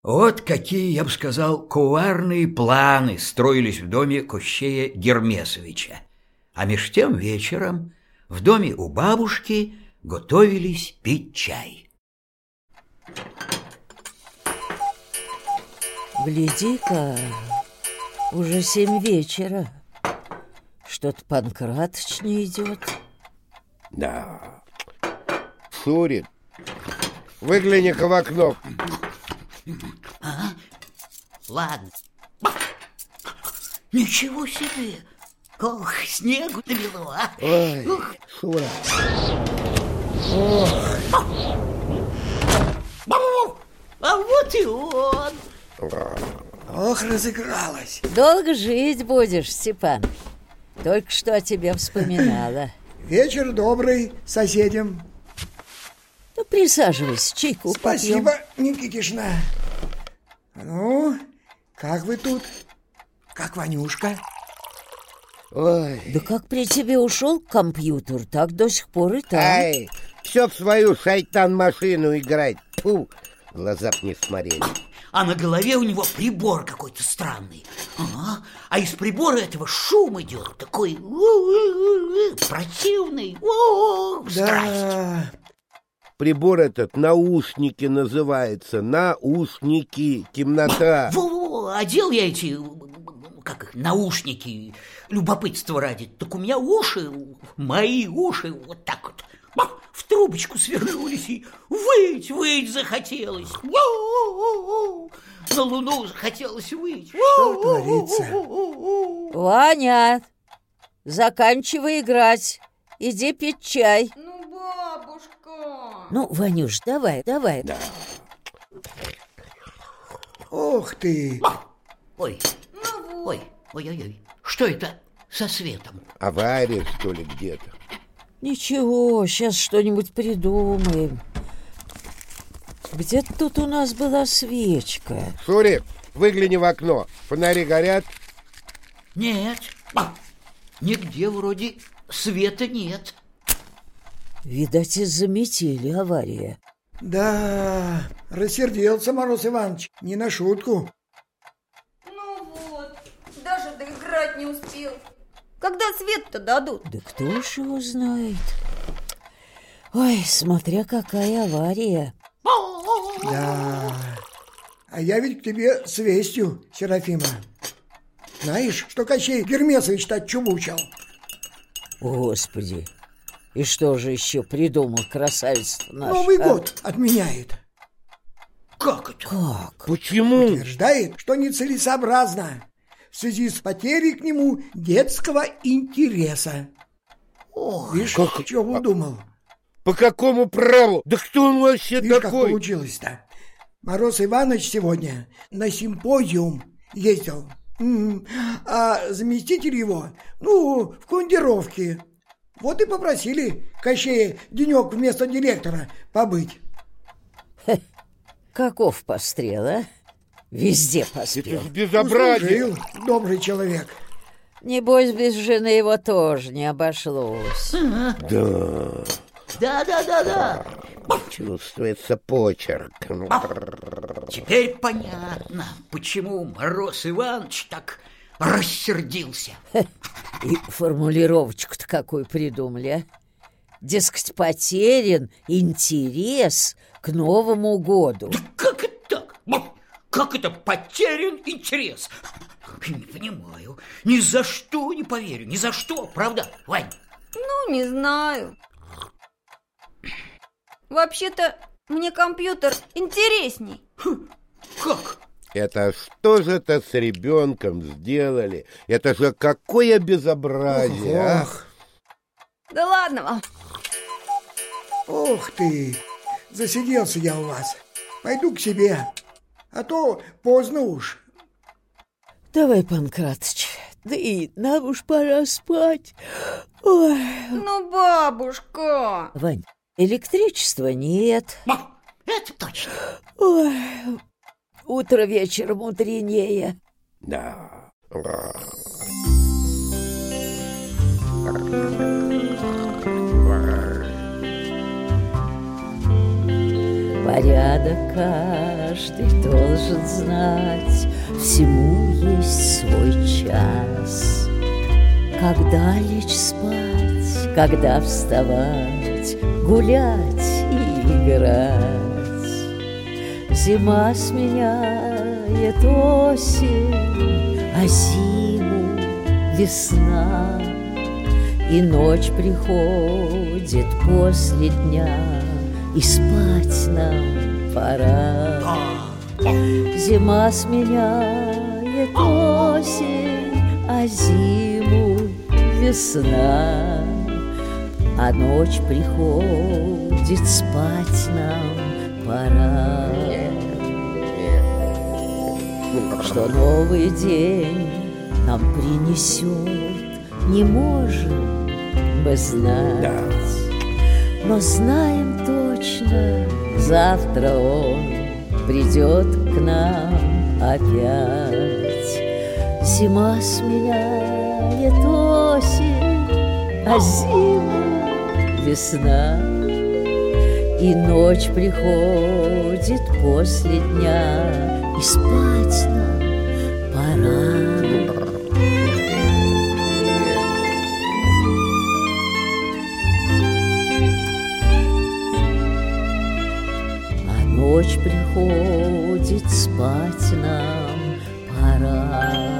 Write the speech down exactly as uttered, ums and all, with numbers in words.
Вот какие, я бы сказал, кулуарные планы строились в доме Кощея Гермесовича. А меж тем вечером в доме у бабушки готовились пить чай. Гляди-ка, уже семь вечера. Что-то Панкратыч не идет. Да. Шурик, выгляни-ка в окно. Ага, ладно. Ничего себе! Ох, снегу навело, а! Ой, Ух. Шура. Ох. А вот и он! Ох, разыгралась. Долго жить будешь, Степан. Только что о тебе вспоминала. Вечер добрый соседям. Ну, присаживайся, чайку Спасибо, попьем. Никитишна. Ну, как вы тут? Как Ванюшка? Ой. Да как при тебе ушел компьютер, так до сих пор и там. Ай, все в свою шайтан-машину играть. Фу, глаза б не смотрели. А на голове у него прибор какой-то странный. Ага. А из прибора этого шум идет, такой противный. О, страсть. Да. Прибор этот наушники называется. Наушники. Темнота. Во-во, одел я эти, как их, наушники, любопытство ради. Так у меня уши, мои уши, вот так вот, в трубочку свернулись, и выть, выть захотелось. На луну захотелось выть. Что творится? Ваня, заканчивай играть. Иди пить чай. Ну, бабушка. Ну, Ванюш, давай, давай. Да. Ох ты. Ой, Ну вот. ой, ой-ой-ой, что это со светом? Авария, что ли, где-то? Ничего, сейчас что-нибудь придумаем. Где-то тут у нас была свечка. Шурик, выгляни в окно. Фонари горят? Нет, нигде вроде света нет. Видать, из-за метели авария. Да, рассердился Мороз Иванович. Не на шутку. Ну вот, даже доиграть не успел. Когда свет-то дадут? Да кто уж его знает. Ой, смотря какая авария. Да. А я ведь к тебе с вестью, Серафима. Знаешь, что Кощей Гермесович так чубучил? Господи, и что же еще придумал красавец наш? Новый а? год отменяет. Как это? Как? Почему? Утверждает, что нецелесообразно в связи с потерей к нему детского интереса. Ой, Видишь, как- что удумал? По какому праву? Да кто он вообще Видишь, как такой? получилось-то? Мороз Иванович сегодня на симпозиум ездил. М, А заместитель его, ну, в командировке. Вот и попросили Кощея денек вместо директора побыть. Каков пострел, а? Везде Это поспел. ж безобразие. Услужил, добрый человек. Небось, без жены его тоже не обошлось. Да, да-да-да-да. чувствуется почерк. Теперь понятно, почему Мороз Иванович так рассердился. И формулировочку-то какую придумали, а? Дескать, потерян интерес к Новому году. Да как это так? Как это потерян интерес? Не понимаю. Ни за что не поверю. Ни за что. Правда, Вань? Ну, не знаю. Вообще-то, мне компьютер интересней. Как? Это что же это с ребенком сделали? Это же какое безобразие, а? Ох, Да ладно вам. ох ты, засиделся я у вас. Пойду к себе, а то поздно уж. Давай, Панкратыч, да и нам уж пора спать. Ой. Ну, бабушка. Вань, электричества нет. Это точно. Ой. Утро вечером мудренее. Да. Порядок каждый должен знать, всему есть свой час. Когда лечь спать, когда вставать, гулять и играть. Зима сменяет осень, а зиму весна. И ночь приходит после дня, и спать нам пора. Зима сменяет осень, а зиму весна. А ночь приходит, спать нам пора. Что новый день нам принесет, не можем мы знать. Но знаем точно, завтра он придет к нам опять. Зима сменяет осень, а зиму весна. И ночь приходит после дня, и спать нам пора. Ночь приходит, спать нам пора.